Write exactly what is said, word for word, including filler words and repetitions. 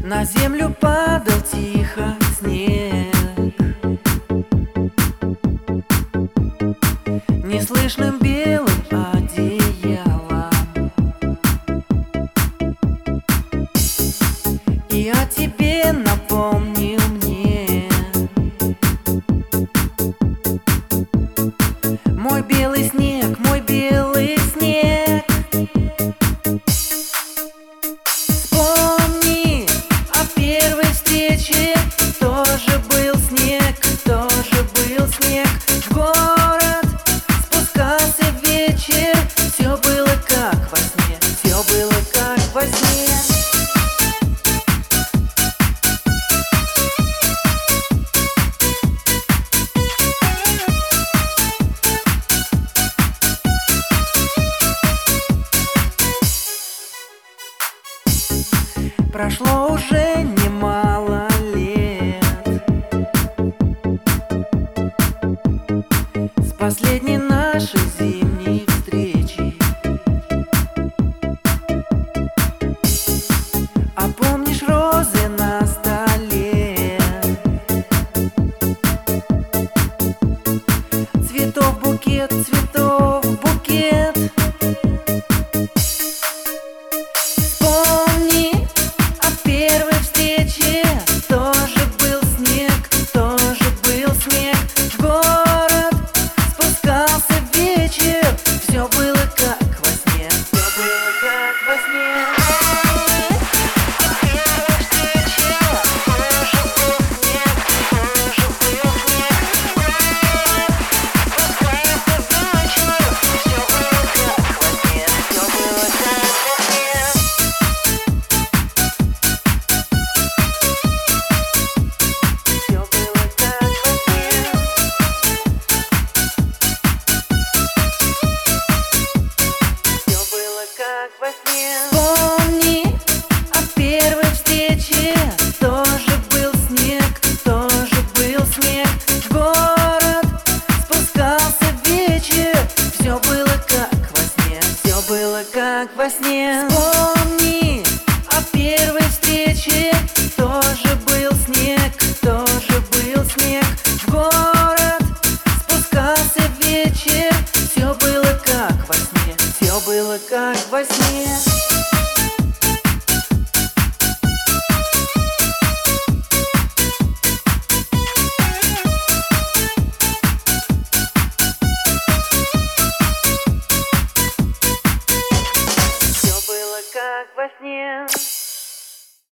На землю падал тихо снег, неслышным белым одеялом. И о тебе напомнил мне мой белый снег, мой белый снег. Вспомни о первой встрече, тоже был снег, тоже был снег. В город спускался вечер, все было как во сне, все было как во сне. Прошло уже немало лет с последней нашей зимней встречи. А помнишь розы на столе, цветов букет, цветов букет. Тоже был снег, тоже был снег. В город спускался вечер, все было как во сне, все было как во сне. Вспомни о первой встрече, тоже был снег, тоже был снег. В город спускался вечер, все было как во сне, все было как во сне. Вспомни о первой встрече, тоже был снег, тоже был снег. В город спускался вечер, все было как во сне, все было как во сне. Все было как во сне.